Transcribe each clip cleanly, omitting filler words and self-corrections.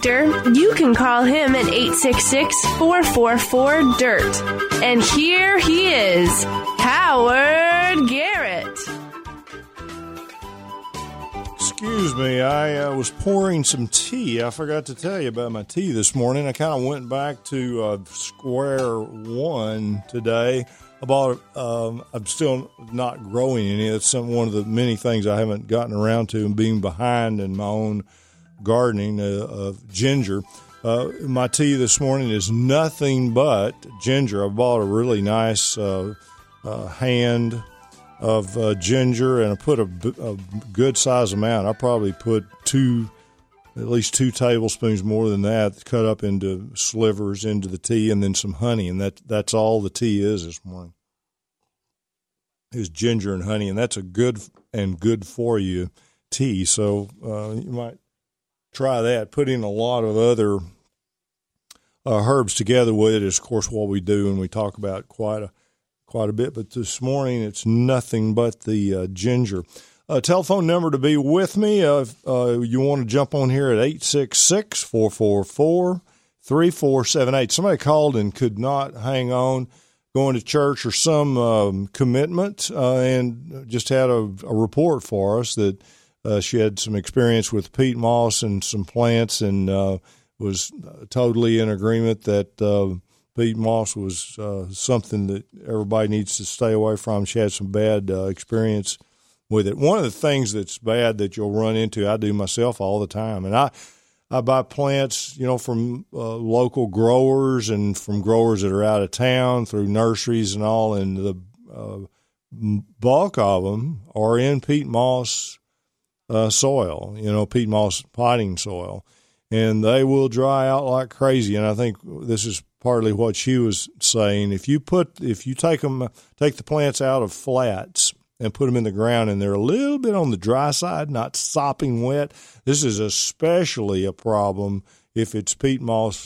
doctor, you can call him at 866-444-DIRT. And here he is, Howard Garrett. Excuse me, I was pouring some tea. I forgot to tell you about my tea this morning. I kind of went back to square one today. I bought I'm still not growing any. It's one of the many things I haven't gotten around to, and being behind in my own gardening of ginger. My tea this morning is nothing but ginger. I bought a really nice hand of ginger, and I put a good size amount. I probably put at least 2 tablespoons more than that, cut up into slivers into the tea, and then some honey, and that's all the tea is this morning. Is ginger and honey, and that's a good for you tea. So you might try that. Putting a lot of other herbs together with it is, of course, what we do, and we talk about quite a bit. But this morning, it's nothing but the ginger. Telephone number to be with me. If you want to jump on here at 866-444-3478. Somebody called and could not hang on, going to church or some commitment, and just had a report for us that she had some experience with peat moss and some plants, and was totally in agreement that peat moss was something that everybody needs to stay away from. She had some bad experience with it. One of the things that's bad that you'll run into, I do myself all the time, and I buy plants, from local growers and from growers that are out of town through nurseries and all, and the bulk of them are in peat moss soil, peat moss potting soil, and they will dry out like crazy. And I think this is partly what she was saying. If you take the plants out of flats and put them in the ground, and they're a little bit on the dry side, not sopping wet, this is especially a problem if it's peat moss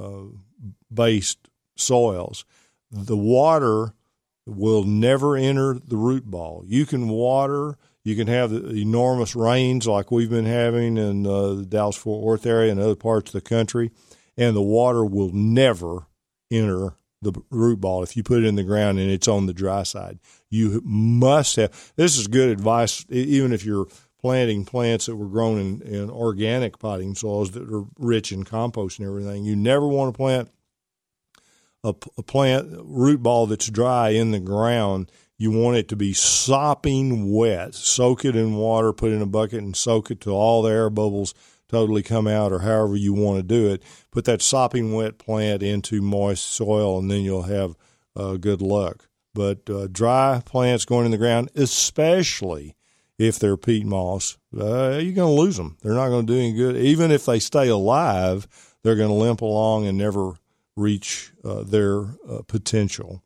based soils. The water will never enter the root ball. You can water. You can have the enormous rains like we've been having in the Dallas-Fort Worth area and other parts of the country, and the water will never enter the root ball if you put it in the ground and it's on the dry side. You must have – this is good advice even if you're planting plants that were grown in organic potting soils that are rich in compost and everything. You never want to plant a plant root ball that's dry in the ground. You want it to be sopping wet. Soak it in water, put it in a bucket, and soak it till all the air bubbles totally come out, or however you want to do it. Put that sopping wet plant into moist soil, and then you'll have good luck. But dry plants going in the ground, especially if they're peat moss, you're going to lose them. They're not going to do any good. Even if they stay alive, they're going to limp along and never reach their potential.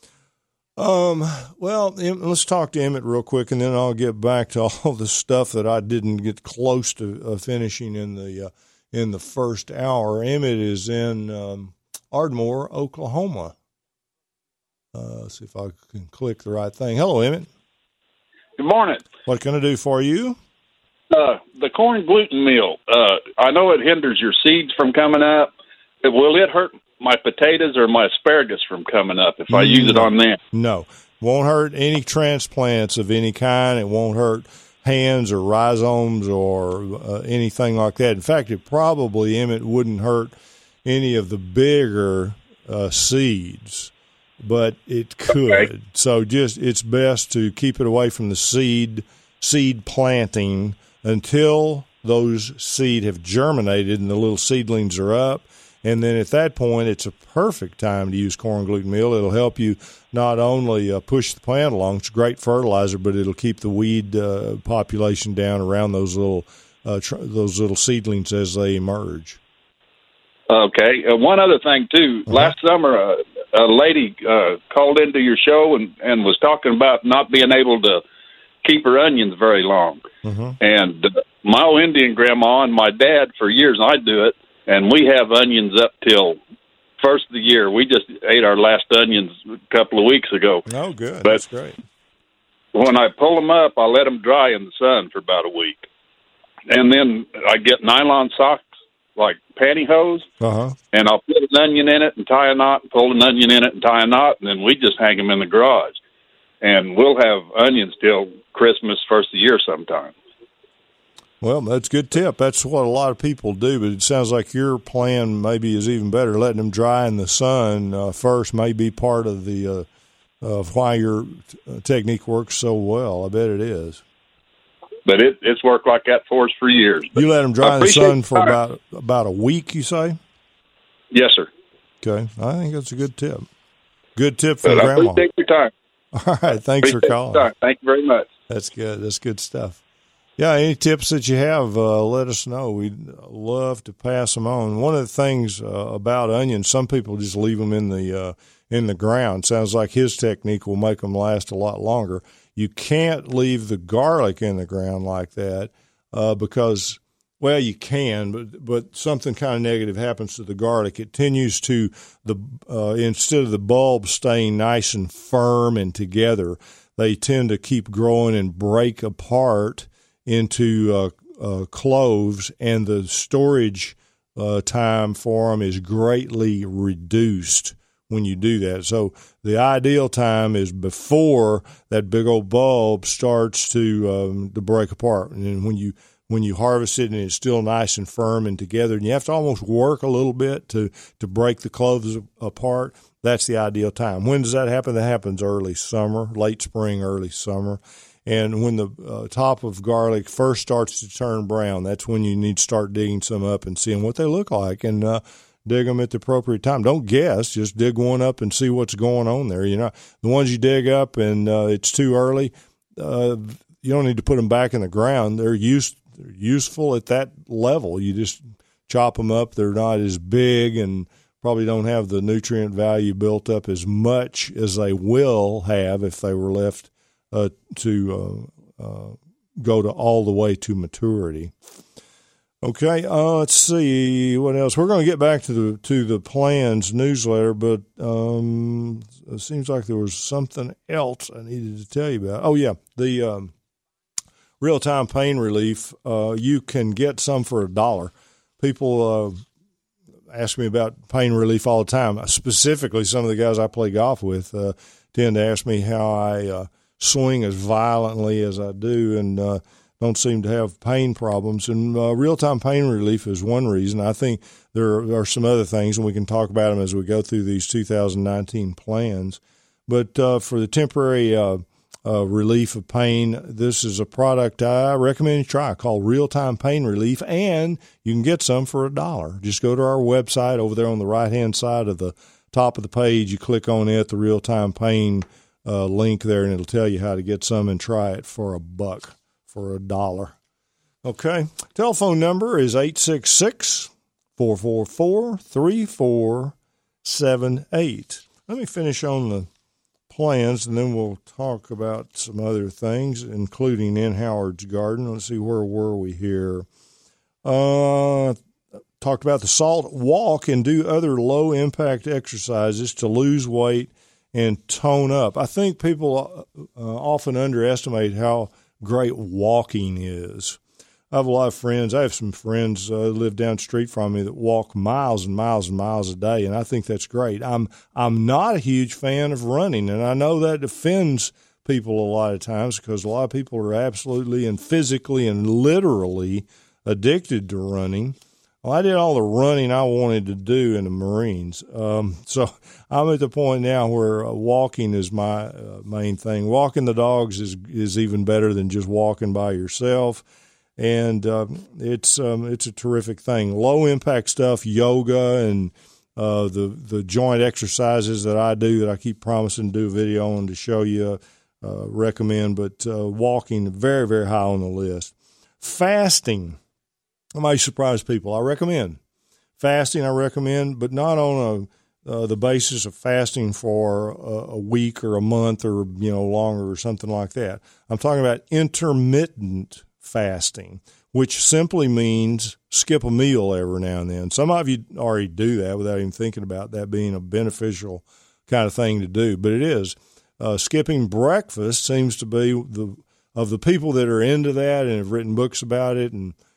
Well, let's talk to Emmett real quick, and then I'll get back to all the stuff that I didn't get close to finishing in the first hour. Emmett is in Ardmore, Oklahoma. Let's see if I can click the right thing. Hello, Emmett. Good morning. What can I do for you? The corn gluten meal. I know it hinders your seeds from coming up. Will it hurt my potatoes or my asparagus from coming up if I use it on them? No. Won't hurt any transplants of any kind. It won't hurt hands or rhizomes or anything like that. In fact, it probably, Emmett, wouldn't hurt any of the bigger seeds, but it could. Okay. So it's best to keep it away from the seed planting until those seed have germinated and the little seedlings are up. And then at that point, it's a perfect time to use corn gluten meal. It'll help you not only push the plant along, it's great fertilizer, but it'll keep the weed population down around those little seedlings as they emerge. Okay. One other thing, too. Uh-huh. Last summer, a lady called into your show and was talking about not being able to keep her onions very long. Uh-huh. And my old Indian grandma and my dad, for years, I do it, and we have onions up till first of the year. We just ate our last onions a couple of weeks ago. Oh, good. But that's great. When I pull them up, I let them dry in the sun for about a week. And then I get nylon socks like pantyhose, and I'll put an onion in it and tie a knot, and pull an onion in it and tie a knot, and then we just hang them in the garage. And we'll have onions till Christmas, first of the year sometime. Well, that's a good tip. That's what a lot of people do, but it sounds like your plan maybe is even better. Letting them dry in the sun first may be part of the of why your technique works so well. I bet it is. But it's worked like that for us for years. You let them dry in the sun for about a week, you say? Yes, sir. Okay. I think that's a good tip. Good tip from Grandma. I appreciate your time. All right. Thanks for calling. Thank you very much. That's good. That's good stuff. Yeah, any tips that you have, let us know. We'd love to pass them on. One of the things about onions, some people just leave them in the ground. Sounds like his technique will make them last a lot longer. You can't leave the garlic in the ground like that because, well, you can, but something kind of negative happens to the garlic. It tends to instead of the bulb staying nice and firm and together, they tend to keep growing and break apart into cloves, and the storage time for them is greatly reduced when you do that. So the ideal time is before that big old bulb starts to break apart. And when you harvest it and it's still nice and firm and together, and you have to almost work a little bit to break the cloves apart, that's the ideal time. When does that happen? That happens early summer, late spring, early summer. And when the top of garlic first starts to turn brown, that's when you need to start digging some up and seeing what they look like, and dig them at the appropriate time. Don't guess, just dig one up and see what's going on there. You know, the ones you dig up and it's too early, you don't need to put them back in the ground. They're useful at that level. You just chop them up. They're not as big and probably don't have the nutrient value built up as much as they will have if they were left to go to all the way to maturity. Okay, let's see what else. We're going to get back to the plans newsletter, but it seems like there was something else I needed to tell you about. Oh yeah, the real-time pain relief. You can get some for $1. People ask me about pain relief all the time. Specifically, some of the guys I play golf with tend to ask me how I swing as violently as I do and don't seem to have pain problems. And real-time pain relief is one reason. I think there are some other things, and we can talk about them as we go through these 2019 plans. But for the temporary relief of pain, this is a product I recommend you try called Real-Time Pain Relief, and you can get some for $1. Just go to our website over there on the right-hand side of the top of the page. You click on it, the Real-Time Pain link there, and it'll tell you how to get some and try it for $1, for $1. Okay. Telephone number is 866-444-3478. Let me finish on the plans, and then we'll talk about some other things, including in Howard's Garden. Let's see, where were we here? Talked about the salt walk and do other low-impact exercises to lose weight and tone up. I think people often underestimate how great walking is. I have a lot of friends. I have some friends who live down the street from me that walk miles and miles and miles a day, and I think that's great. I'm not a huge fan of running, and I know that offends people a lot of times because a lot of people are absolutely and physically and literally addicted to running. Well, I did all the running I wanted to do in the Marines. So I'm at the point now where walking is my main thing. Walking the dogs is even better than just walking by yourself. And it's a terrific thing. Low impact stuff, yoga and the joint exercises that I do that I keep promising to do a video on to show you, recommend. But walking, very, very high on the list. Fasting. I might surprise people. I recommend fasting. I recommend, but not on the basis of fasting for a week or a month or longer or something like that. I'm talking about intermittent fasting, which simply means skip a meal every now and then. Some of you already do that without even thinking about that being a beneficial kind of thing to do, but it is. Skipping breakfast seems to be of the people that are into that and have written books about it and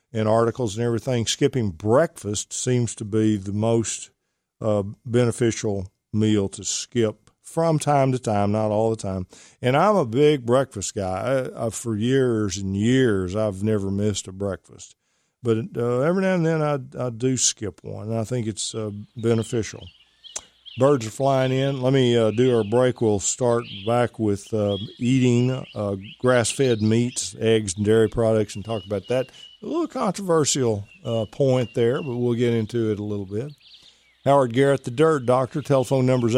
and articles and everything, skipping breakfast seems to be the most beneficial meal to skip from time to time, not all the time. And I'm a big breakfast guy. For years and years, I've never missed a breakfast. But every now and then I do skip one, and I think it's beneficial. Birds are flying in. Let me do our break. We'll start back with eating grass-fed meats, eggs, and dairy products, and talk about that. A little controversial point there, but we'll get into it a little bit. Howard Garrett, the Dirt Doctor. Telephone number is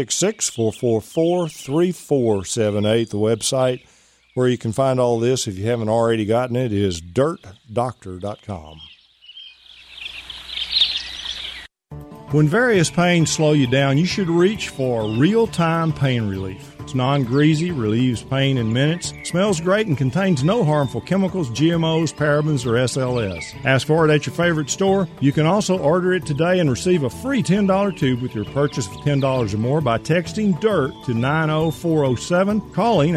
866-444-3478. The website where you can find all this, if you haven't already gotten it, is dirtdoctor.com. When various pains slow you down, you should reach for real-time pain relief. It's non-greasy, relieves pain in minutes, smells great, and contains no harmful chemicals, GMOs, parabens, or SLS. Ask for it at your favorite store. You can also order it today and receive a free $10 tube with your purchase of $10 or more by texting DIRT to 90407, calling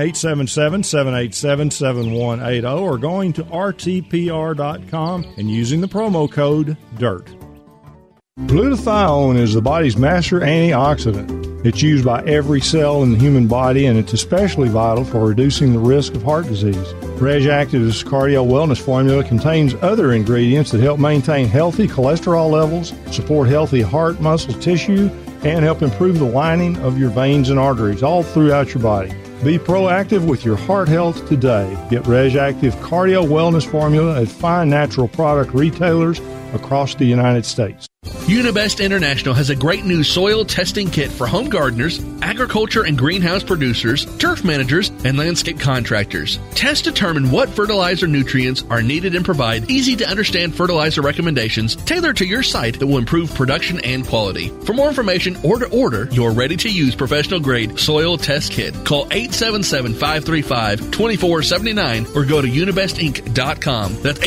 877-787-7180, or going to rtpr.com and using the promo code DIRT. Glutathione is the body's master antioxidant. It's used by every cell in the human body, and it's especially vital for reducing the risk of heart disease. Reg Active's Cardio Wellness Formula contains other ingredients that help maintain healthy cholesterol levels, support healthy heart muscle tissue, and help improve the lining of your veins and arteries all throughout your body. Be proactive with your heart health today. Get Reg Active Cardio Wellness Formula at fine natural product retailers across the United States. Unibest International has a great new soil testing kit for home gardeners, agriculture and greenhouse producers, turf managers, and landscape contractors. Tests determine what fertilizer nutrients are needed and provide easy-to-understand fertilizer recommendations tailored to your site that will improve production and quality. For more information or to order your ready-to-use professional-grade soil test kit, call 877-535-2479 or go to unibestinc.com. That's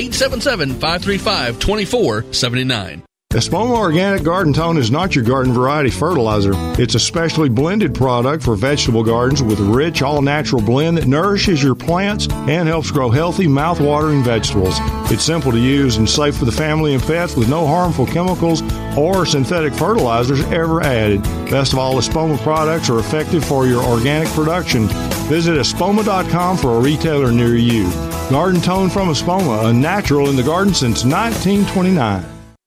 877-535-2479. Espoma Organic Garden Tone is not your garden variety fertilizer. It's a specially blended product for vegetable gardens with a rich, all-natural blend that nourishes your plants and helps grow healthy, mouth-watering vegetables. It's simple to use and safe for the family and pets with no harmful chemicals or synthetic fertilizers ever added. Best of all, Espoma products are effective for your organic production. Visit espoma.com for a retailer near you. Garden Tone from Espoma, a natural in the garden since 1929.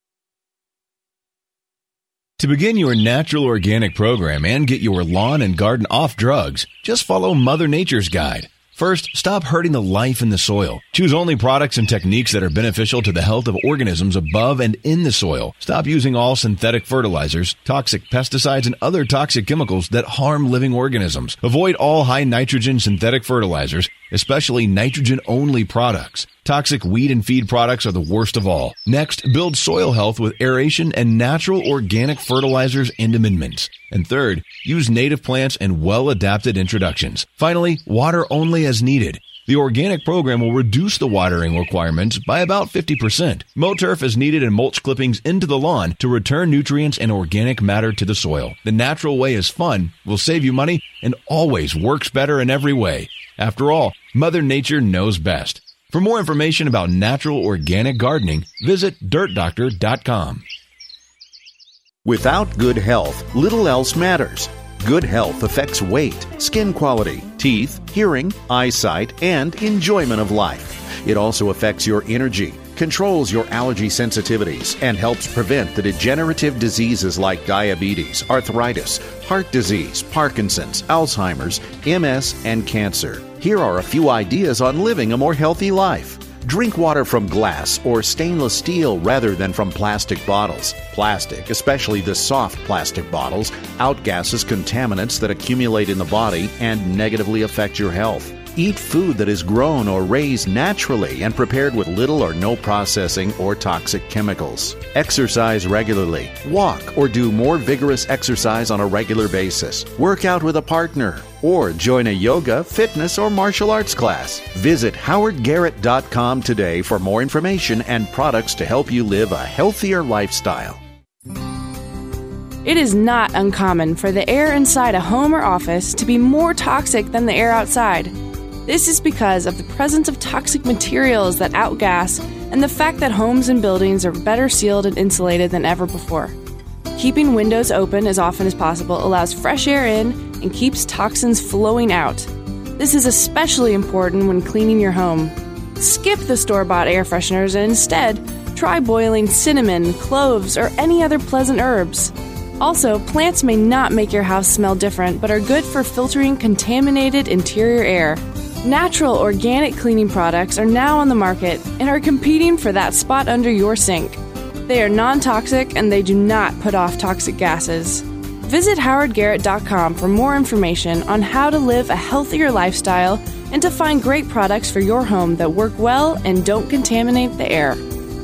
To begin your natural organic program and get your lawn and garden off drugs, just follow Mother Nature's guide. First, stop hurting the life in the soil. Choose only products and techniques that are beneficial to the health of organisms above and in the soil. Stop using all synthetic fertilizers, toxic pesticides, and other toxic chemicals that harm living organisms. Avoid all high nitrogen synthetic fertilizers, especially nitrogen-only products. Toxic weed and feed products are the worst of all. Next, build soil health with aeration and natural organic fertilizers and amendments. And third, use native plants and well-adapted introductions. Finally, water only as needed. The organic program will reduce the watering requirements by about 50%. Mow turf as needed and mulch clippings into the lawn to return nutrients and organic matter to the soil. The natural way is fun, will save you money, and always works better in every way. After all, Mother Nature knows best. For more information about natural organic gardening, visit dirtdoctor.com. Without good health, little else matters. Good health affects weight, skin quality, teeth, hearing, eyesight, and enjoyment of life. It also affects your energy, controls your allergy sensitivities, and helps prevent the degenerative diseases like diabetes, arthritis, heart disease, Parkinson's, Alzheimer's, MS, and cancer. Here are a few ideas on living a more healthy life. Drink water from glass or stainless steel rather than from plastic bottles. Plastic, especially the soft plastic bottles, outgasses contaminants that accumulate in the body and negatively affect your health. Eat food that is grown or raised naturally and prepared with little or no processing or toxic chemicals. Exercise regularly. Walk or do more vigorous exercise on a regular basis. Work out with a partner or join a yoga, fitness, or martial arts class. Visit howardgarrett.com today for more information and products to help you live a healthier lifestyle. It is not uncommon for the air inside a home or office to be more toxic than the air outside. This is because of the presence of toxic materials that outgas and the fact that homes and buildings are better sealed and insulated than ever before. Keeping windows open as often as possible allows fresh air in and keeps toxins flowing out. This is especially important when cleaning your home. Skip the store-bought air fresheners and instead try boiling cinnamon, cloves, or any other pleasant herbs. Also, plants may not make your house smell different, but are good for filtering contaminated interior air. Natural organic cleaning products are now on the market and are competing for that spot under your sink. They are non-toxic and they do not put off toxic gases. Visit howardgarrett.com for more information on how to live a healthier lifestyle and to find great products for your home that work well and don't contaminate the air.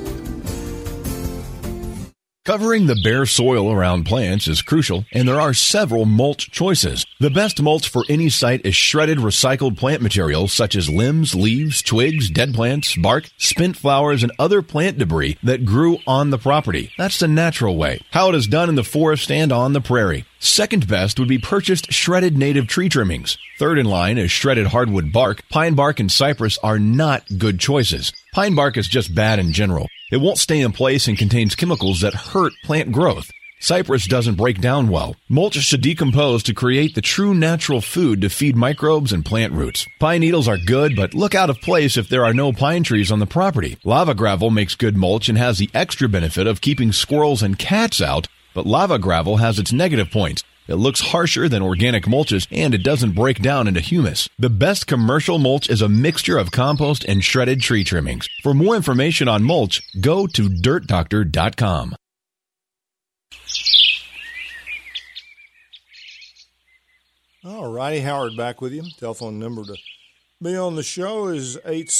Covering the bare soil around plants is crucial, and there are several mulch choices. The best mulch for any site is shredded recycled plant material such as limbs, leaves, twigs, dead plants, bark, spent flowers, and other plant debris that grew on the property. That's the natural way, how it is done in the forest and on the prairie. Second best would be purchased shredded native tree trimmings. Third in line is shredded hardwood bark. Pine bark and cypress are not good choices. Pine bark is just bad in general. It won't stay in place and contains chemicals that hurt plant growth. Cypress doesn't break down well. Mulch should decompose to create the true natural food to feed microbes and plant roots. Pine needles are good, but look out of place if there are no pine trees on the property. Lava gravel makes good mulch and has the extra benefit of keeping squirrels and cats out, but lava gravel has its negative points. It looks harsher than organic mulches, and it doesn't break down into humus. The best commercial mulch is a mixture of compost and shredded tree trimmings. For more information on mulch, go to dirtdoctor.com. All righty, Howard back with you. Telephone number to be on the show is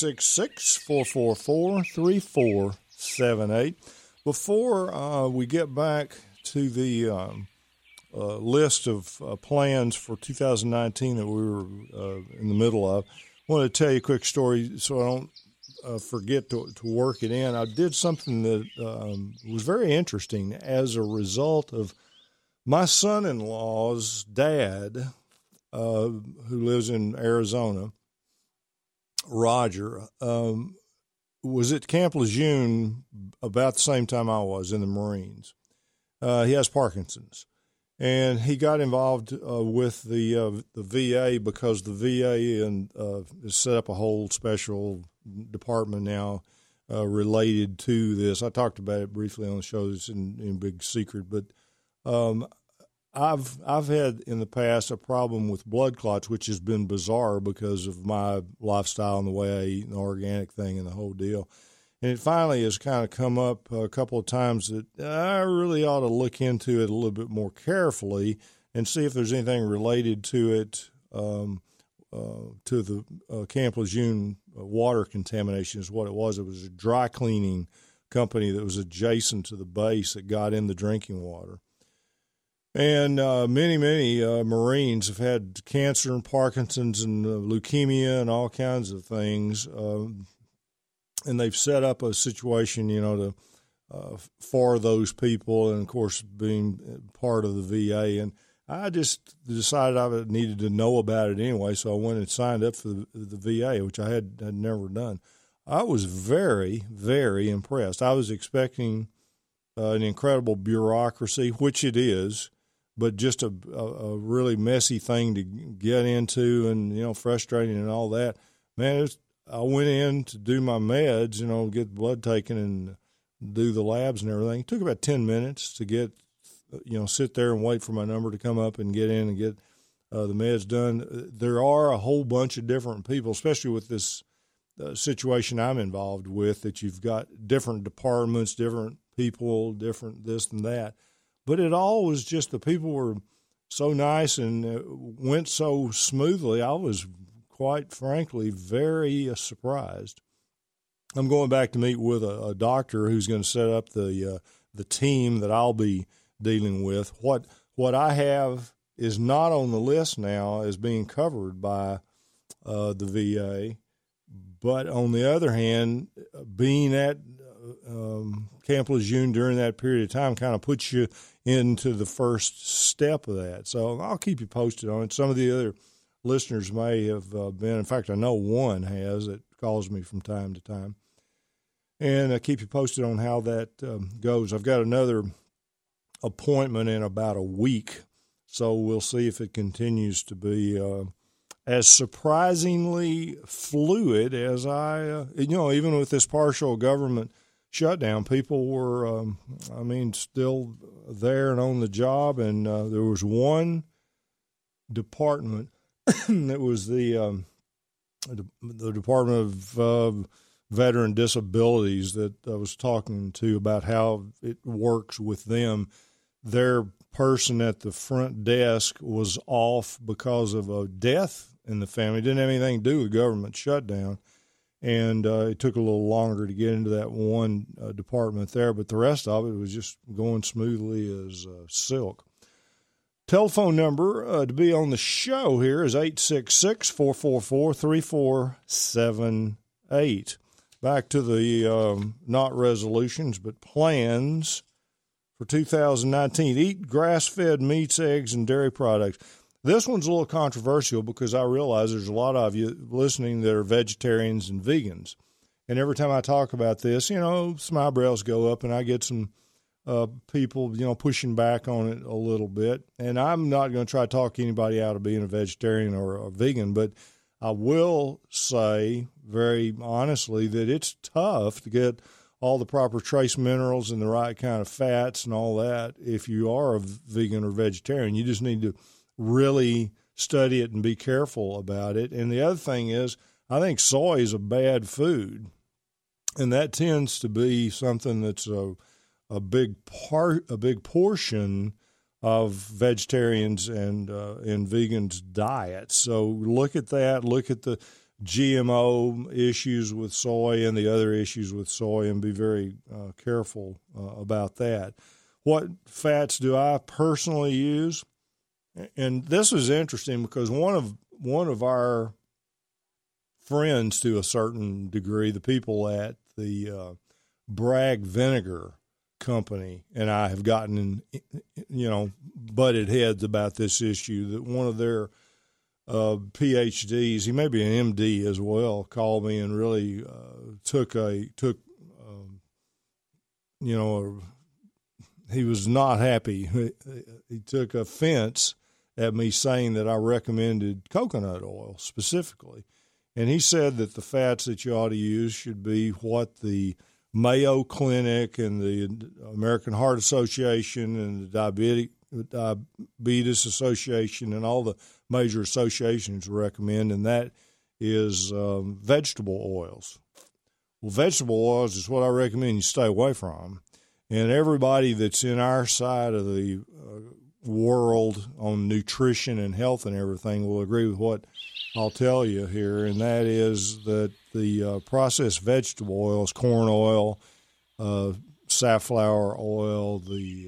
866-444-3478. Before we get back to the list of plans for 2019 that we were in the middle of, I want to tell you a quick story so I don't forget to work it in. I did something that was very interesting as a result of my son-in-law's dad, who lives in Arizona, Roger, was at Camp Lejeune about the same time I was in the Marines. He has Parkinson's. And he got involved with the VA because the VA has set up a whole special department now related to this. I talked about it briefly on the show. It's in big secret, but I've had in the past a problem with blood clots, which has been bizarre because of my lifestyle and the way I eat and the organic thing and the whole deal. And it finally has kind of come up a couple of times that I really ought to look into it a little bit more carefully and see if there's anything related to it, to the Camp Lejeune water contamination is what it was. It was a dry cleaning company that was adjacent to the base that got in the drinking water. And many Marines have had cancer and Parkinson's and leukemia and all kinds of things. And they've set up a situation, to for those people, and of course being part of the VA. And I just decided I needed to know about it anyway, so I went and signed up for the VA, which I had never done. I was very, very impressed. I was expecting an incredible bureaucracy, which it is, but just a really messy thing to get into, and frustrating and all that. Man, I went in to do my meds, get blood taken and do the labs and everything. It took about 10 minutes to get, sit there and wait for my number to come up and get in and get the meds done. There are a whole bunch of different people, especially with this situation I'm involved with, that you've got different departments, different people, different this and that. But it all was just the people were so nice and went so smoothly. I was quite frankly very surprised. I'm going back to meet with a doctor who's going to set up the team that I'll be dealing with. What I have is not on the list now as being covered by the VA, but on the other hand, being at Camp Lejeune during that period of time kind of puts you into the first step of that. So I'll keep you posted on it. Some of the other listeners may have been. In fact, I know one has that calls me from time to time. And I'll keep you posted on how that goes. I've got another appointment in about a week, so we'll see if it continues to be as surprisingly fluid as even with this partial government shutdown, people were, still there and on the job. And there was one department that was the Department of Veteran Disabilities that I was talking to about how it works with them. Their person at the front desk was off because of a death in the family. It didn't have anything to do with government shutdown. And it took a little longer to get into that one department there, but the rest of it was just going smoothly as silk. Telephone number to be on the show here is 866-444-3478. Back to the not resolutions, but plans for 2019. Eat grass-fed meats, eggs, and dairy products. This one's a little controversial because I realize there's a lot of you listening that are vegetarians and vegans. And every time I talk about this, some eyebrows go up and I get some people, pushing back on it a little bit. And I'm not going to try to talk anybody out of being a vegetarian or a vegan, but I will say very honestly that it's tough to get all the proper trace minerals and the right kind of fats and all that if you are a vegan or vegetarian. You just need to really study it and be careful about it. And the other thing is, I think soy is a bad food, and that tends to be something that's a big portion of vegetarians and vegans' diets. So look at that. Look at the GMO issues with soy and the other issues with soy, and be very careful about that. What fats do I personally use? And this is interesting because one of our friends, to a certain degree, the people at the Bragg Vinegar Company, and I have gotten butted heads about this issue. That one of their PhDs, he may be an MD as well, called me and really he was not happy. He took offense at me saying that I recommended coconut oil specifically. And he said that the fats that you ought to use should be what the Mayo Clinic and the American Heart Association and the Diabetes Association and all the major associations recommend, and that is vegetable oils. Well, vegetable oils is what I recommend you stay away from. And everybody that's in our side of the world on nutrition and health and everything will agree with what I'll tell you here, and that is that the processed vegetable oils, corn oil, safflower oil,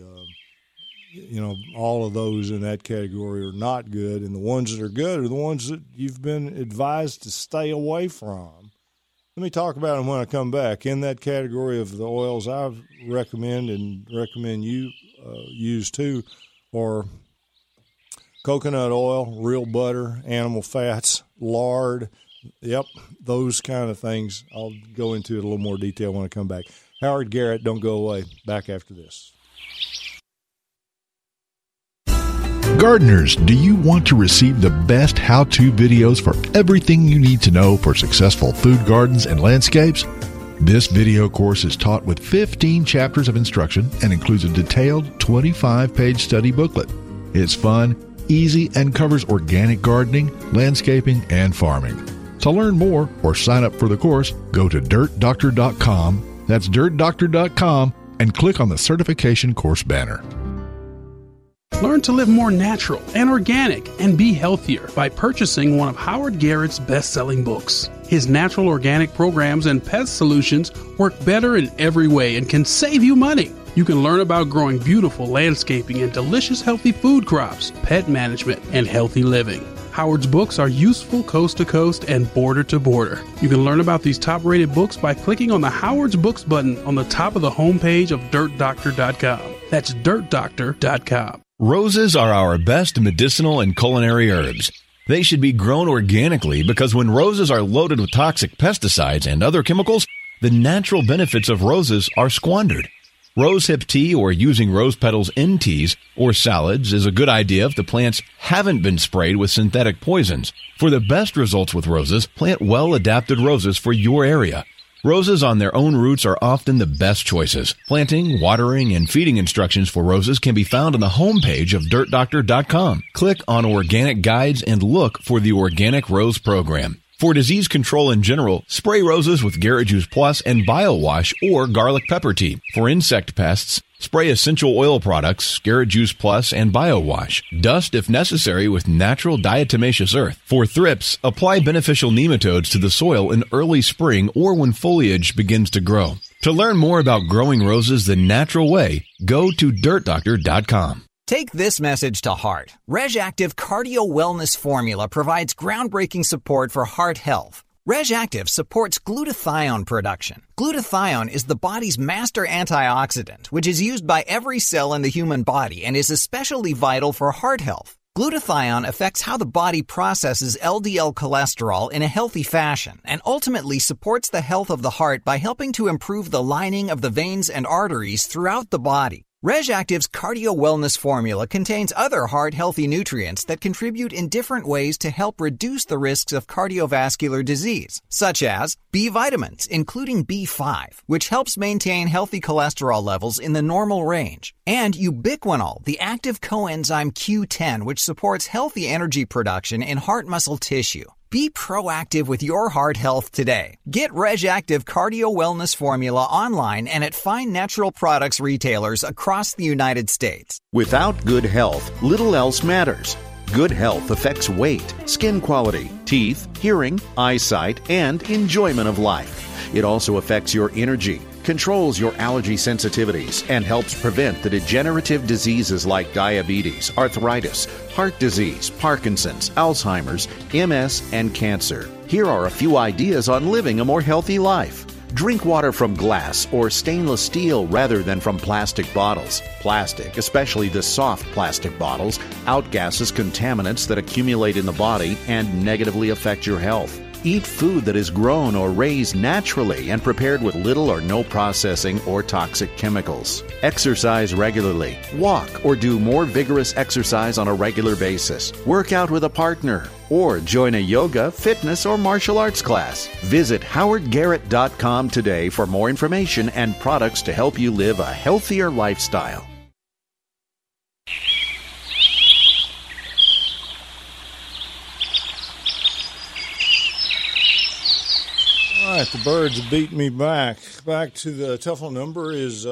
all of those in that category are not good, and the ones that are good are the ones that you've been advised to stay away from. Let me talk about them when I come back. In that category of the oils I recommend you use too, or coconut oil, real butter, animal fats, lard, those kind of things. I'll go into it a little more detail when I come back. Howard Garrett, don't go away. Back after this. Gardeners, do you want to receive the best how-to videos for everything you need to know for successful food gardens and landscapes? This video course is taught with 15 chapters of instruction and includes a detailed 25-page study booklet. It's fun, easy, and covers organic gardening, landscaping, and farming. To learn more or sign up for the course, go to dirtdoctor.com. That's dirtdoctor.com, and click on the certification course banner. Learn to live more natural and organic and be healthier by purchasing one of Howard Garrett's best-selling books. His natural organic programs and pest solutions work better in every way and can save you money. You can learn about growing beautiful landscaping and delicious healthy food crops, pet management, and healthy living. Howard's books are useful coast to coast and border to border. You can learn about these top-rated books by clicking on the Howard's Books button on the top of the homepage of dirtdoctor.com. That's dirtdoctor.com. Roses are our best medicinal and culinary herbs. They should be grown organically because when roses are loaded with toxic pesticides and other chemicals, the natural benefits of roses are squandered. Rosehip tea or using rose petals in teas or salads is a good idea if the plants haven't been sprayed with synthetic poisons. For the best results with roses, plant well-adapted roses for your area. Roses on their own roots are often the best choices. Planting, watering, and feeding instructions for roses can be found on the homepage of DirtDoctor.com. Click on Organic Guides and look for the Organic Rose Program. For disease control in general, spray roses with Garrett Juice Plus and BioWash or garlic pepper tea. For insect pests, spray essential oil products, Garrett Juice Plus and BioWash. Dust if necessary with natural diatomaceous earth. For thrips, apply beneficial nematodes to the soil in early spring or when foliage begins to grow. To learn more about growing roses the natural way, go to DirtDoctor.com. Take this message to heart. RegActive Cardio Wellness Formula provides groundbreaking support for heart health. RegActive supports glutathione production. Glutathione is the body's master antioxidant, which is used by every cell in the human body and is especially vital for heart health. Glutathione affects how the body processes LDL cholesterol in a healthy fashion and ultimately supports the health of the heart by helping to improve the lining of the veins and arteries throughout the body. RegActive's Cardio Wellness Formula contains other heart-healthy nutrients that contribute in different ways to help reduce the risks of cardiovascular disease, such as B vitamins, including B5, which helps maintain healthy cholesterol levels in the normal range, and ubiquinol, the active coenzyme Q10, which supports healthy energy production in heart muscle tissue. Be proactive with your heart health today. Get RegActive Cardio Wellness Formula online and at fine natural products retailers across the United States. Without good health, little else matters. Good health affects weight, skin quality, teeth, hearing, eyesight, and enjoyment of life. It also affects your energy, controls your allergy sensitivities, and helps prevent the degenerative diseases like diabetes, arthritis, heart disease, Parkinson's, Alzheimer's, MS, and cancer. Here are a few ideas on living a more healthy life. Drink water from glass or stainless steel rather than from plastic bottles. Plastic, especially the soft plastic bottles, outgasses contaminants that accumulate in the body and negatively affect your health. Eat food that is grown or raised naturally and prepared with little or no processing or toxic chemicals. Exercise regularly. Walk or do more vigorous exercise on a regular basis. Work out with a partner or join a yoga, fitness, or martial arts class. Visit howardgarrett.com today for more information and products to help you live a healthier lifestyle. All right, the birds beat me back. Back to the telephone number is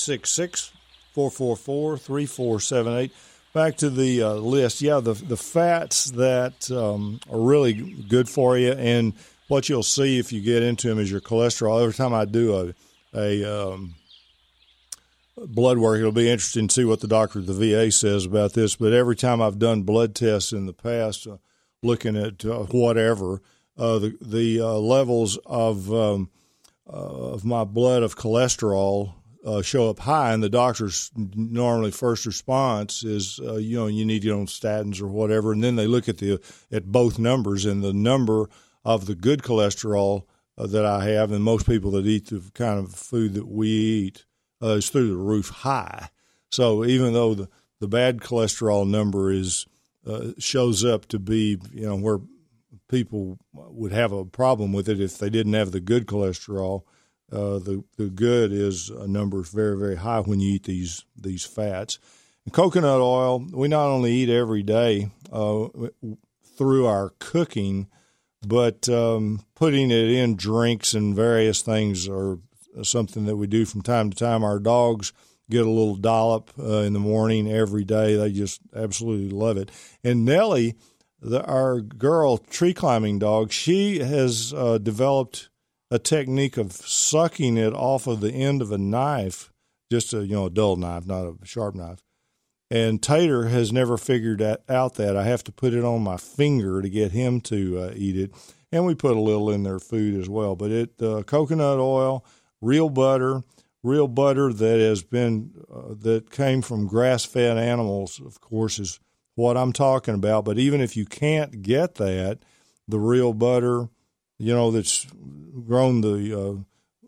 866-444-3478. Back to the list. Yeah, the fats that are really good for you, and what you'll see if you get into them is your cholesterol. Every time I do a blood work, it'll be interesting to see what the doctor at the VA says about this. But every time I've done blood tests in the past, looking at whatever, the levels of my blood of cholesterol show up high, and the doctor's normally first response is, you need to get on statins or whatever, and then they look at both numbers, and the number of the good cholesterol that I have, and most people that eat the kind of food that we eat, is through the roof high. So even though the bad cholesterol number is shows up to be, where people would have a problem with it if they didn't have the good cholesterol. The good is a number very, very high when you eat these fats. And coconut oil, we not only eat every day through our cooking, but putting it in drinks and various things are something that we do from time to time. Our dogs get a little dollop in the morning every day. They just absolutely love it. And Nellie, our girl tree climbing dog, she has developed a technique of sucking it off of the end of a knife, just a dull knife, not a sharp knife. And Tater has never figured out that. I have to put it on my finger to get him to eat it, and we put a little in their food as well. But coconut oil, real butter that has been that came from grass-fed animals, of course, is what I'm talking about. But even if you can't get that, the real butter, that's grown the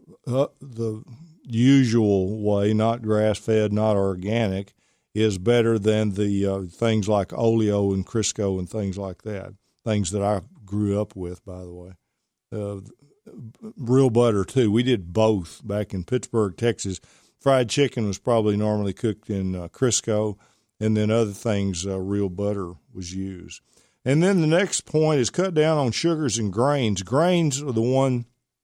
usual way, not grass-fed, not organic, is better than the things like Oleo and Crisco and things like that, things that I grew up with, by the way. Real butter, too. We did both back in Pittsburgh, Texas. Fried chicken was probably normally cooked in Crisco, and then other things, real butter was used. And then the next point is cut down on sugars and grains. Grains are the one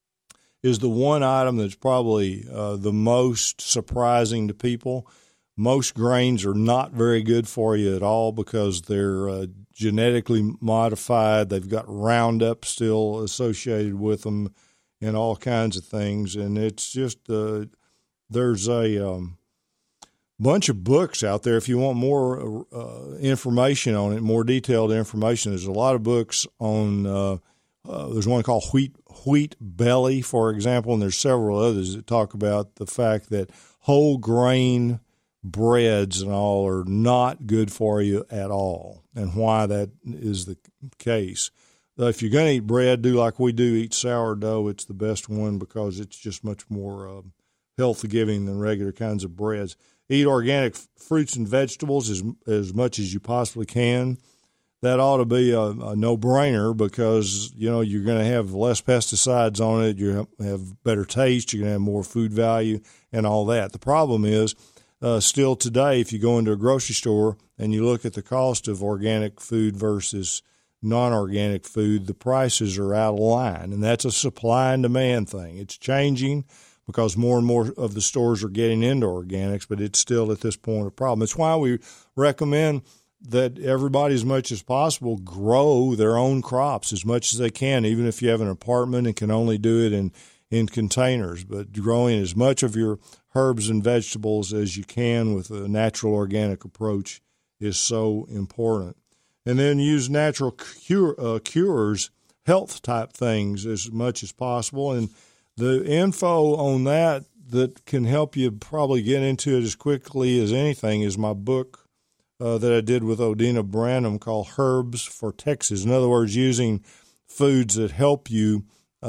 item that's probably the most surprising to people. Most grains are not very good for you at all because they're genetically modified. They've got Roundup still associated with them and all kinds of things. And it's just there's a bunch of books out there. If you want more information on it, more detailed information, there's a lot of books on there's one called Wheat Belly, for example, and there's several others that talk about the fact that whole grain breads and all are not good for you at all, and why that is the case. If you're going to eat bread, do like we do, eat sourdough. It's the best one because it's just much more health-giving than regular kinds of breads. Eat organic fruits and vegetables as much as you possibly can. That ought to be a no-brainer because, you're going to have less pesticides on it. You have better taste. You're going to have more food value and all that. The problem is, still today, if you go into a grocery store and you look at the cost of organic food versus non-organic food, the prices are out of line, and that's a supply and demand thing. It's changing because more and more of the stores are getting into organics, but it's still at this point a problem. It's why we recommend that everybody, as much as possible, grow their own crops as much as they can, even if you have an apartment and can only do it in containers. But growing as much of your herbs and vegetables as you can with a natural organic approach is so important. And then use natural cures, health-type things as much as possible. And the info on that can help you probably get into it as quickly as anything is my book that I did with Odina Branham called Herbs for Texas. In other words, using foods that help you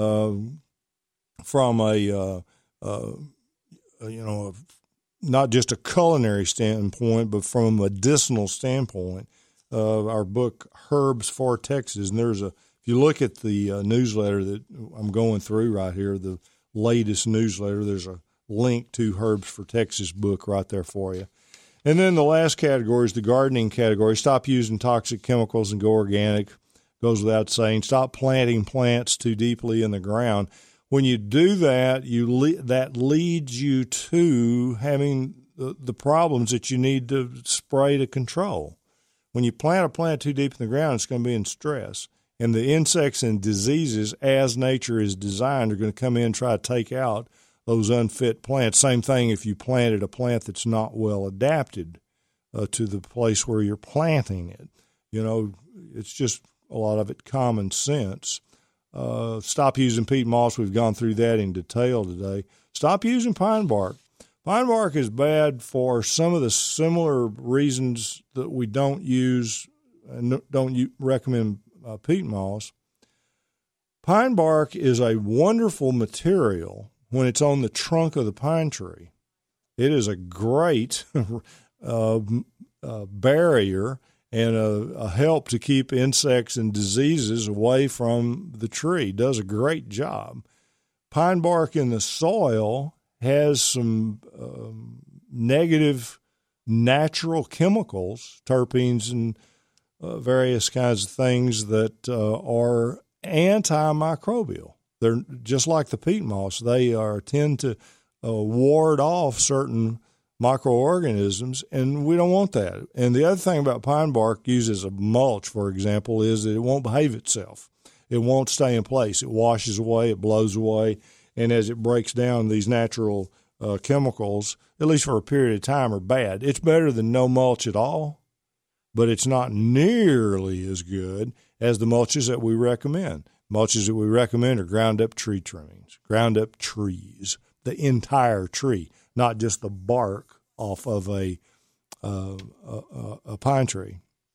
from not just a culinary standpoint, but from a medicinal standpoint. Our book, Herbs for Texas. And if you look at the newsletter that I'm going through right here, the latest newsletter, there's a link to Herbs for Texas book right there for you. And then the last category is the gardening category. Stop using toxic chemicals and go organic. Goes without saying. Stop planting plants too deeply in the ground. When you do that, that leads you to having the problems that you need to spray to control. When you plant a plant too deep in the ground, it's going to be in stress. And the insects and diseases, as nature is designed, are going to come in and try to take out those unfit plants. Same thing if you planted a plant that's not well adapted to the place where you're planting it. It's just a lot of it common sense. Stop using peat moss. We've gone through that in detail today. Stop using pine bark. Pine bark is bad for some of the similar reasons that we don't use and don't recommend peat moss. Pine bark is a wonderful material when it's on the trunk of the pine tree. It is a great barrier and a help to keep insects and diseases away from the tree. It does a great job. Pine bark in the soil has some negative natural chemicals, terpenes and various kinds of things that are antimicrobial. They're just like the peat moss. They tend to ward off certain microorganisms, and we don't want that. And the other thing about pine bark used as a mulch, for example, is that it won't behave itself. It won't stay in place. It washes away, it blows away, and as it breaks down, these natural chemicals, at least for a period of time, are bad. It's better than no mulch at all, but it's not nearly as good as the mulches that we recommend. Mulches that we recommend are ground-up tree trimmings, ground-up trees, the entire tree, not just the bark off of a pine tree.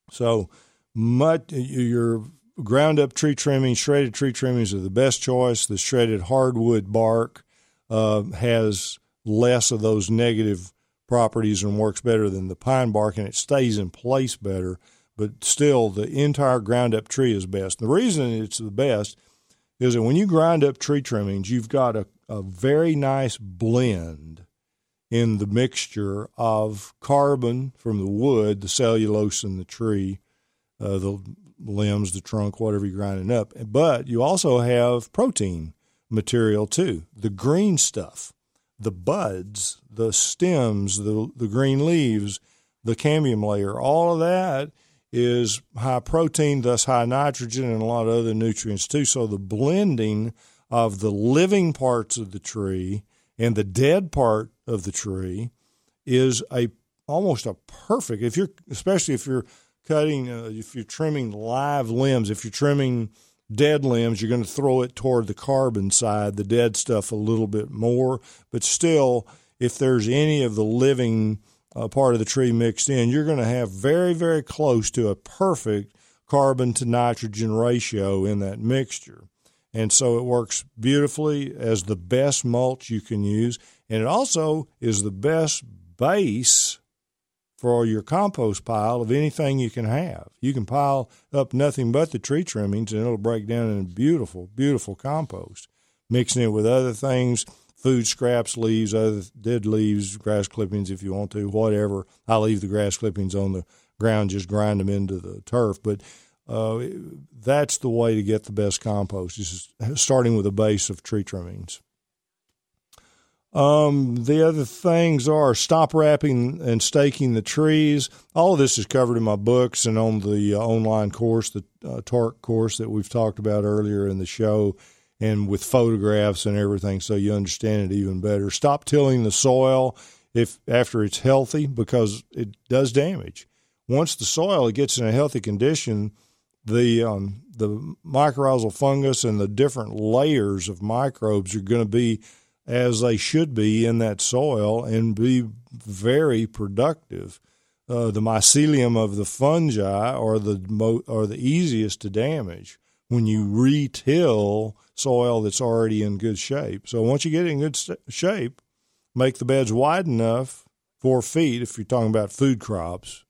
So your ground up tree trimmings, shredded tree trimmings are the best choice. The shredded hardwood bark has less of those negative properties and works better than the pine bark, and it stays in place better. But still, the entire ground up tree is best. The reason it's the best is that when you grind up tree trimmings, you've got a very nice blend in the mixture of carbon from the wood, the cellulose in the tree, the limbs, the trunk, whatever you're grinding up. But you also have protein material too, the green stuff, the buds, the stems, the green leaves, the cambium layer, all of that is high protein, thus high nitrogen, and a lot of other nutrients too. So the blending of the living parts of the tree and the dead part of the tree is almost a perfect, especially if you're cutting, if you're trimming live limbs, if you're trimming dead limbs, you're going to throw it toward the carbon side, the dead stuff a little bit more. But still, if there's any of the living part of the tree mixed in, you're going to have very, very close to a perfect carbon to nitrogen ratio in that mixture. And so it works beautifully as the best mulch you can use. And it also is the best base for your compost pile of anything you can have. You can pile up nothing but the tree trimmings, and it'll break down in a beautiful, beautiful compost. Mixing it with other things, food scraps, leaves, other dead leaves, grass clippings if you want to, whatever. I leave the grass clippings on the ground, just grind them into the turf. But that's the way to get the best compost, just starting with a base of tree trimmings. The other things are stop wrapping and staking the trees. All of this is covered in my books and on the online course, the TARC course that we've talked about earlier in the show, and with photographs and everything so you understand it even better. Stop tilling the soil after it's healthy, because it does damage. Once the soil gets in a healthy condition, the mycorrhizal fungus and the different layers of microbes are going to be as they should be in that soil and be very productive. The mycelium of the fungi are the easiest to damage when you re-till soil that's already in good shape. So once you get it in good shape, make the beds wide enough, 4 feet if you're talking about food crops,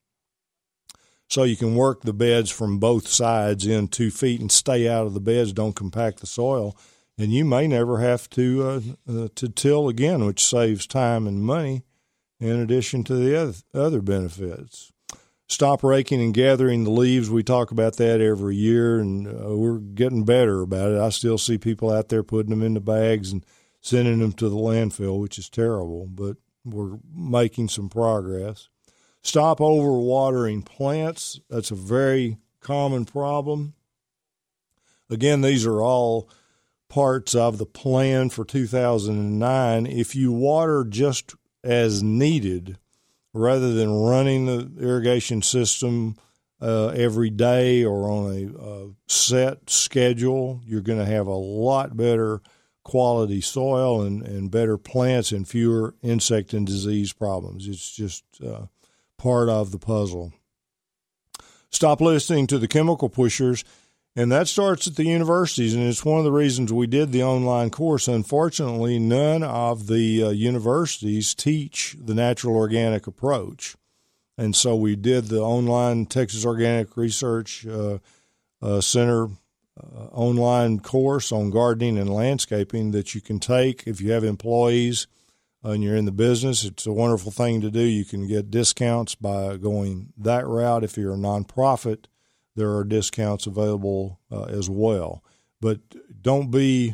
so you can work the beds from both sides in 2 feet and stay out of the beds, don't compact the soil. And you may never have to till again, which saves time and money in addition to the other benefits. Stop raking and gathering the leaves. We talk about that every year, and we're getting better about it. I still see people out there putting them into bags and sending them to the landfill, which is terrible, but we're making some progress. Stop overwatering plants. That's a very common problem. Again, these are all parts of the plan for 2009. If you water just as needed, rather than running the irrigation system every day or on a set schedule, you're going to have a lot better quality soil and better plants and fewer insect and disease problems. It's just part of the puzzle. Stop listening to the chemical pushers. And that starts at the universities, and it's one of the reasons we did the online course. Unfortunately, none of the universities teach the natural organic approach. And so we did the online Texas Organic Research Center online course on gardening and landscaping that you can take if you have employees and you're in the business. It's a wonderful thing to do. You can get discounts by going that route. If you're a nonprofit, there are discounts available as well. But don't be,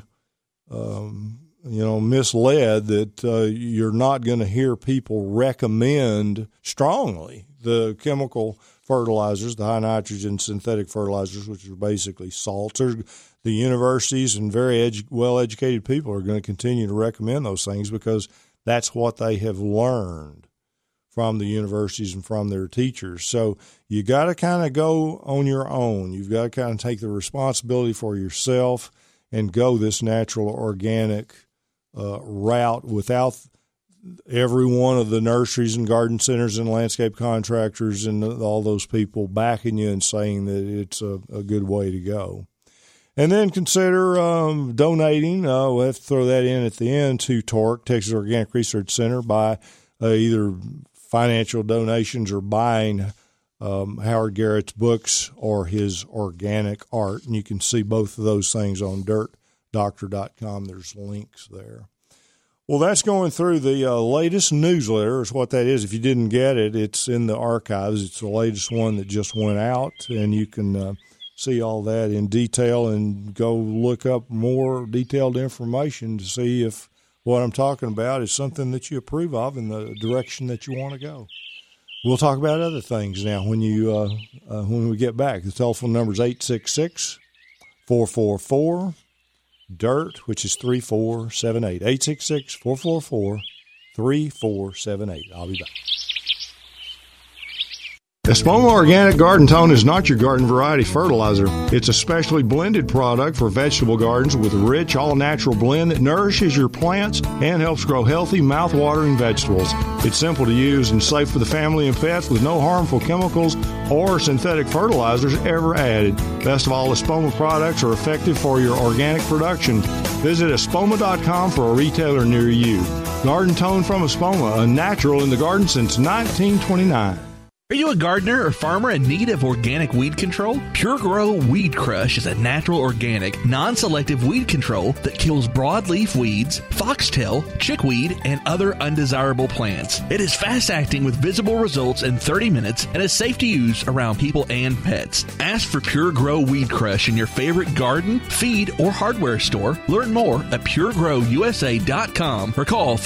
misled that you're not going to hear people recommend strongly the chemical fertilizers, the high nitrogen synthetic fertilizers, which are basically salts. The universities and very well-educated people are going to continue to recommend those things because that's what they have learned from the universities and from their teachers. So you got to kind of go on your own. You've got to kind of take the responsibility for yourself and go this natural organic route without every one of the nurseries and garden centers and landscape contractors and all those people backing you and saying that it's a good way to go. And then consider donating. We'll have to throw that in at the end to TORC, Texas Organic Research Center, by either financial donations or buying Howard Garrett's books or his organic art. And you can see both of those things on dirtdoctor.com. There's links there. Well, that's going through the latest newsletter is what that is. If you didn't get it, it's in the archives. It's the latest one that just went out, and you can see all that in detail and go look up more detailed information to see if what I'm talking about is something that you approve of in the direction that you want to go. We'll talk about other things now when we get back. The telephone number is 866-444-DIRT, which is 3478. 866-444-3478. I'll be back. Espoma Organic Garden Tone is not your garden variety fertilizer. It's a specially blended product for vegetable gardens with a rich, all-natural blend that nourishes your plants and helps grow healthy, mouth-watering vegetables. It's simple to use and safe for the family and pets with no harmful chemicals or synthetic fertilizers ever added. Best of all, Espoma products are effective for your organic production. Visit espoma.com for a retailer near you. Garden Tone from Espoma, a natural in the garden since 1929. Are you a gardener or farmer in need of organic weed control? Pure Grow Weed Crush is a natural, organic, non-selective weed control that kills broadleaf weeds, foxtail, chickweed, and other undesirable plants. It is fast-acting with visible results in 30 minutes and is safe to use around people and pets. Ask for Pure Grow Weed Crush in your favorite garden, feed, or hardware store. Learn more at puregrowusa.com or call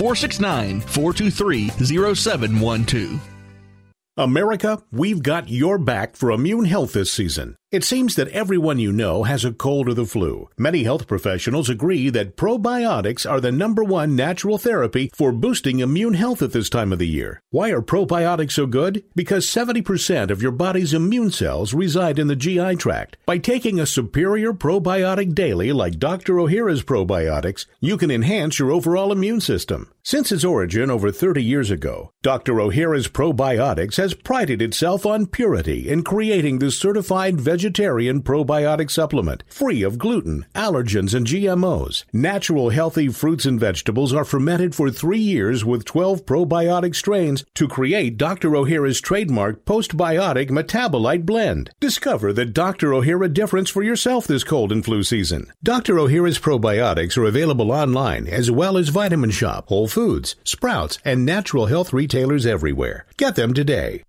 469-423-0712. America, we've got your back for immune health this season. It seems that everyone you know has a cold or the flu. Many health professionals agree that probiotics are the #1 natural therapy for boosting immune health at this time of the year. Why are probiotics so good? Because 70% of your body's immune cells reside in the GI tract. By taking a superior probiotic daily like Dr. Ohhira's probiotics, you can enhance your overall immune system. Since its origin over 30 years ago, Dr. Ohhira's probiotics has prided itself on purity in creating the certified vegetarian probiotic supplement, free of gluten, allergens, and GMOs. Natural, healthy fruits and vegetables are fermented for 3 years with 12 probiotic strains to create Dr. Ohhira's trademark postbiotic metabolite blend. Discover the Dr. Ohhira difference for yourself this cold and flu season. Dr. Ohhira's probiotics are available online as well as Vitamin Shop, Whole Foods, Sprouts, and natural health retailers everywhere. Get them today.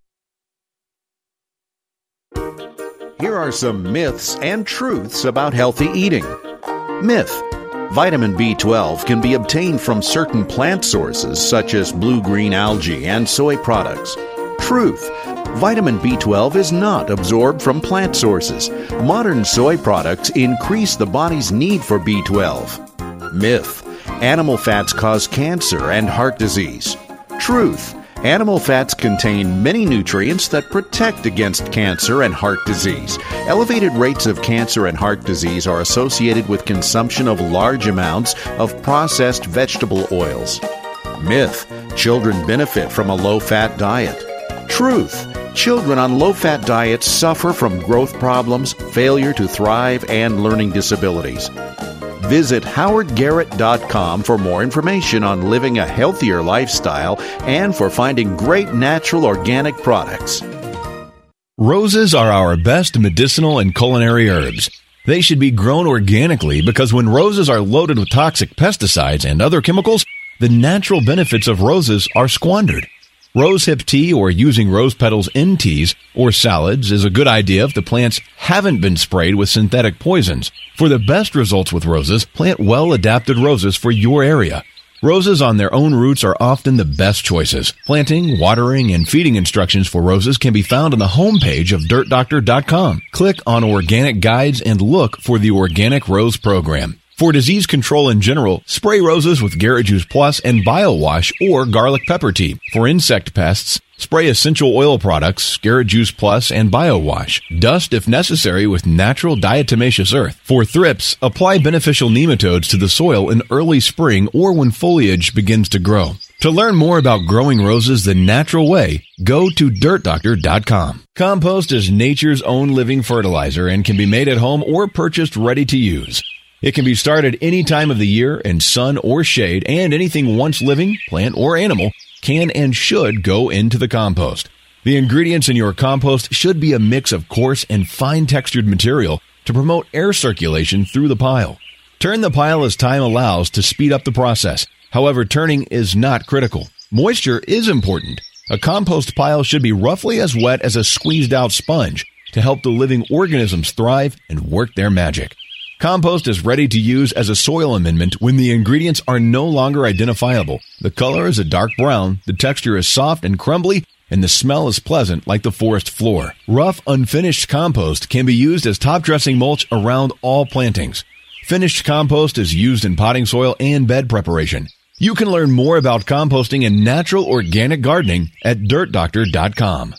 Here are some myths and truths about healthy eating. Myth: vitamin B12 can be obtained from certain plant sources such as blue-green algae and soy products. Truth: vitamin B12 is not absorbed from plant sources. Modern soy products increase the body's need for B12. Myth: animal fats cause cancer and heart disease. Truth: animal fats contain many nutrients that protect against cancer and heart disease. Elevated rates of cancer and heart disease are associated with consumption of large amounts of processed vegetable oils. Myth: children benefit from a low-fat diet. Truth: children on low-fat diets suffer from growth problems, failure to thrive, and learning disabilities. Visit howardgarrett.com for more information on living a healthier lifestyle and for finding great natural organic products. Roses are our best medicinal and culinary herbs. They should be grown organically because when roses are loaded with toxic pesticides and other chemicals, the natural benefits of roses are squandered. Rosehip tea or using rose petals in teas or salads is a good idea if the plants haven't been sprayed with synthetic poisons. For the best results with roses, plant well-adapted roses for your area. Roses on their own roots are often the best choices. Planting, watering, and feeding instructions for roses can be found on the homepage of dirtdoctor.com. Click on Organic Guides and look for the Organic Rose Program. For disease control in general, spray roses with Garrett Juice Plus and BioWash or garlic pepper tea. For insect pests, spray essential oil products, Garrett Juice Plus and BioWash. Dust if necessary with natural diatomaceous earth. For thrips, apply beneficial nematodes to the soil in early spring or when foliage begins to grow. To learn more about growing roses the natural way, go to dirtdoctor.com. Compost is nature's own living fertilizer and can be made at home or purchased ready to use. It can be started any time of the year in sun or shade, and anything once living, plant or animal, can and should go into the compost. The ingredients in your compost should be a mix of coarse and fine-textured material to promote air circulation through the pile. Turn the pile as time allows to speed up the process. However, turning is not critical. Moisture is important. A compost pile should be roughly as wet as a squeezed-out sponge to help the living organisms thrive and work their magic. Compost is ready to use as a soil amendment when the ingredients are no longer identifiable. The color is a dark brown, the texture is soft and crumbly, and the smell is pleasant like the forest floor. Rough, unfinished compost can be used as top dressing mulch around all plantings. Finished compost is used in potting soil and bed preparation. You can learn more about composting and natural organic gardening at dirtdoctor.com.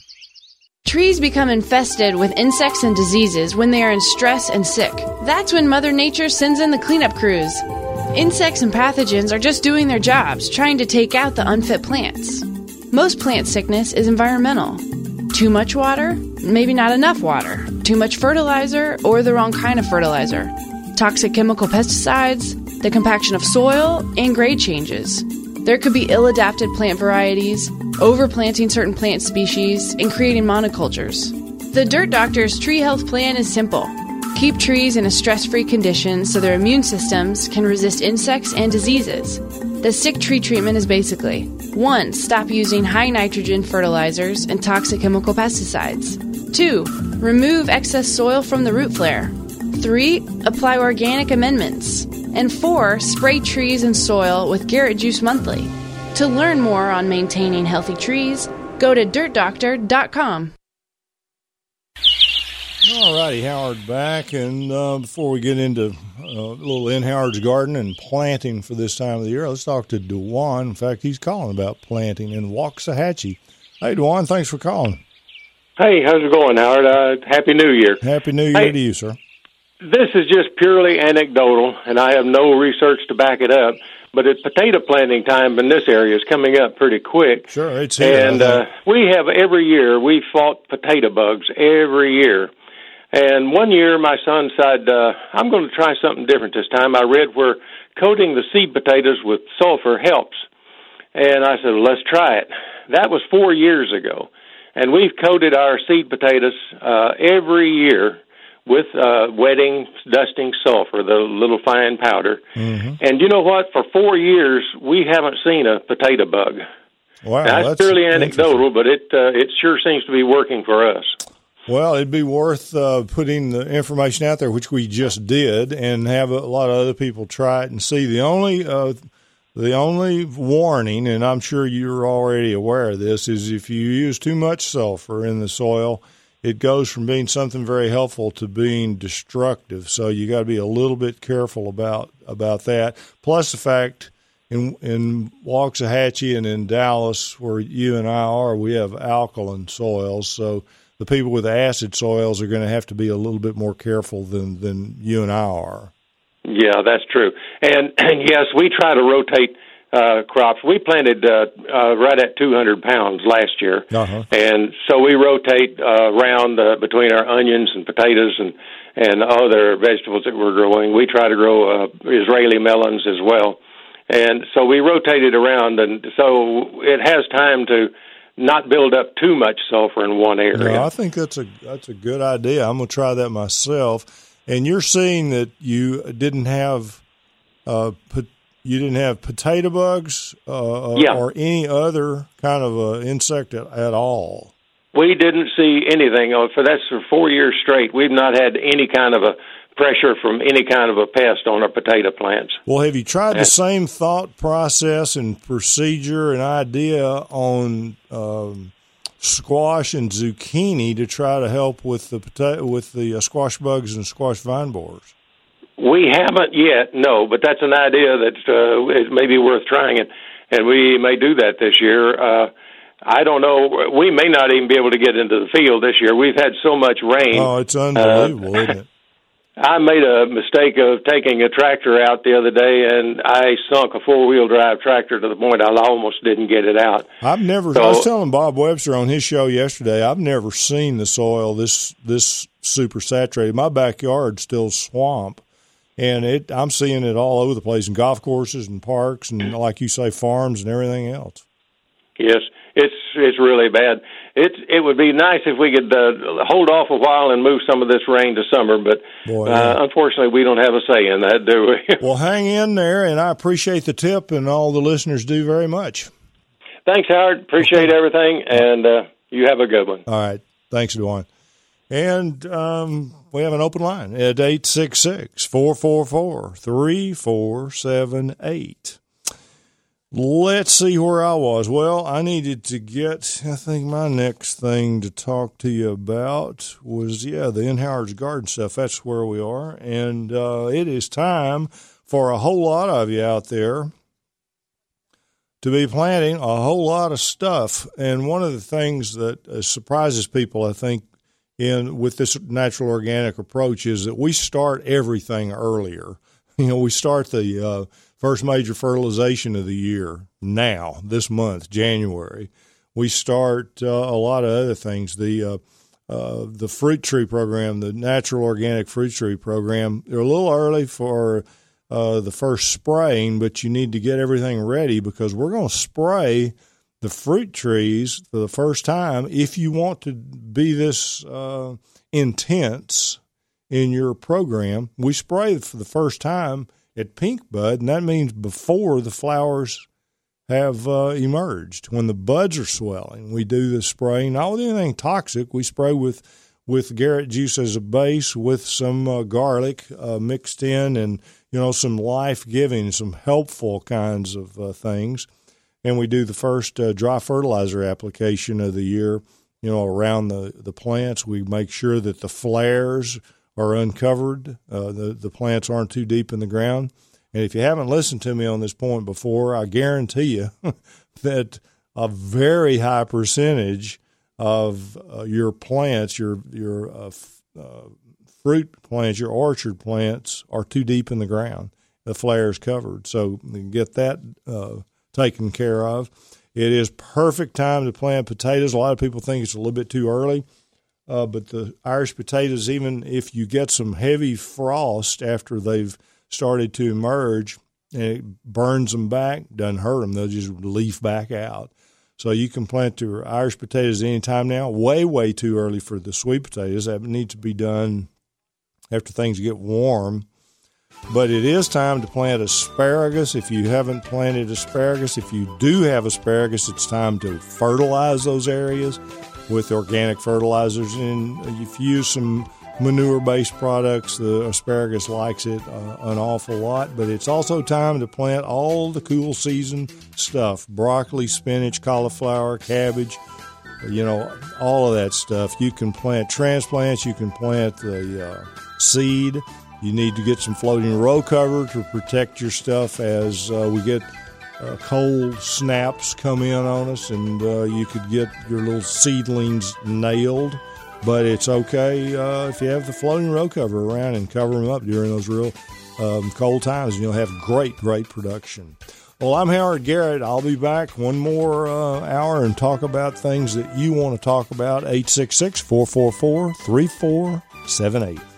Trees become infested with insects and diseases when they are in stress and sick. That's when Mother Nature sends in the cleanup crews. Insects and pathogens are just doing their jobs, trying to take out the unfit plants. Most plant sickness is environmental. Too much water, maybe not enough water. Too much fertilizer or the wrong kind of fertilizer. Toxic chemical pesticides, the compaction of soil, and grade changes. There could be ill-adapted plant varieties, overplanting certain plant species, and creating monocultures. The Dirt Doctor's tree health plan is simple. Keep trees in a stress-free condition so their immune systems can resist insects and diseases. The sick tree treatment is basically 1. Stop using high nitrogen fertilizers and toxic chemical pesticides. 2. Remove excess soil from the root flare. 3. Apply organic amendments. And 4. Spray trees and soil with Garrett Juice Monthly. To learn more on maintaining healthy trees, go to dirtdoctor.com. All righty, Howard back. And before we get into a little in Howard's garden and planting for this time of the year, let's talk to DeJuan. In fact, he's calling about planting in Waxahachie. Hey, DeJuan, thanks for calling. Hey, how's it going, Howard? Happy New Year. Happy New Year to you, sir. This is just purely anecdotal, and I have no research to back it up, but it's potato planting time in this area is coming up pretty quick. Sure, it's here. And we have every year, we fought potato bugs every year. And one year my son said, I'm going to try something different this time. I read where coating the seed potatoes with sulfur helps. And I said, let's try it. That was 4 years ago. And we've coated our seed potatoes every year with wetting, dusting sulfur, the little fine powder. Mm-hmm. And you know what? For 4 years, we haven't seen a potato bug. Wow, now, that's purely anecdotal, but it sure seems to be working for us. Well, it'd be worth putting the information out there, which we just did, and have a lot of other people try it and see. The only warning, and I'm sure you're already aware of this, is if you use too much sulfur in the soil, it goes from being something very helpful to being destructive. So you got to be a little bit careful about that. Plus the fact in Waxahachie and in Dallas, where you and I are, we have alkaline soils. So the people with acid soils are going to have to be a little bit more careful than you and I are. Yeah, that's true. And yes, we try to rotate crops. We planted right at 200 pounds last year, and so we rotate around between our onions and potatoes and other vegetables that we're growing. We try to grow Israeli melons as well, and so we rotate it around, and so it has time to not build up too much sulfur in one area. No, I think that's a good idea. I'm going to try that myself. And you're seeing that you didn't have potato bugs or any other kind of insect at all. We didn't see anything. That's for 4 years straight. We've not had any kind of a pressure from any kind of a pest on our potato plants. Well, have you tried the same thought process and procedure and idea on squash and zucchini to try to help with the squash bugs and squash vine borers? We haven't yet, no, but that's an idea that it may be worth trying, and we may do that this year. I don't know. We may not even be able to get into the field this year. We've had so much rain. Oh, it's unbelievable, isn't it? I made a mistake of taking a tractor out the other day, and I sunk a four-wheel drive tractor to the point I almost didn't get it out. I was telling Bob Webster on his show yesterday, I've never seen the soil this super saturated. My backyard's still swamp, and I'm seeing it all over the place in golf courses and parks and, like you say, farms and everything else. Yes, it's really bad. It would be nice if we could hold off a while and move some of this rain to summer, but unfortunately we don't have a say in that, do we? Well, hang in there, and I appreciate the tip, and all the listeners do very much. Thanks, Howard. Appreciate everything, and you have a good one. All right. Thanks, Dwayne. And we have an open line at 866-444-3478. Let's see where I was. Well, I needed to I think my next thing to talk to you about was, the In Howard's Garden stuff. That's where we are. And it is time for a whole lot of you out there to be planting a whole lot of stuff. And one of the things that surprises people, I think, with this natural organic approach is that we start everything earlier. We start the first major fertilization of the year now, this month, January. We start a lot of other things. The fruit tree program, the natural organic fruit tree program, they're a little early for the first spraying, but you need to get everything ready because we're going to spray the fruit trees for the first time. If you want to be this intense in your program, we spray for the first time at pink bud, and that means before the flowers have emerged. When the buds are swelling, we do the spraying, not with anything toxic. We spray with Garrett juice as a base with some garlic mixed in and, some life-giving, some helpful kinds of things. And we do the first dry fertilizer application of the year, around the plants. We make sure that the flares are uncovered. The plants aren't too deep in the ground. And if you haven't listened to me on this point before, I guarantee you that a very high percentage of your plants, your fruit plants, your orchard plants are too deep in the ground. The flare is covered. So you can get that taken care of. It is perfect time to plant potatoes. A lot of people think it's a little bit too early. But the Irish potatoes, even if you get some heavy frost after they've started to emerge and it burns them back, doesn't hurt them. They'll just leaf back out. So you can plant your Irish potatoes anytime now. Way, way too early for the sweet potatoes. That needs to be done after things get warm. But it is time to plant asparagus. If you haven't planted asparagus, if you do have asparagus, it's time to fertilize those areas with organic fertilizers. And if you use some manure-based products, the asparagus likes it an awful lot. But it's also time to plant all the cool season stuff: broccoli, spinach, cauliflower, cabbage, all of that stuff. You can plant transplants. You can plant the seed. You need to get some floating row cover to protect your stuff as we get cold snaps come in on us, and you could get your little seedlings nailed. But it's okay if you have the floating row cover around and cover them up during those real cold times, and you'll have great production. Well, I'm Howard Garrett. I'll be back one more hour and talk about things that you want to talk about. 866-444-3478.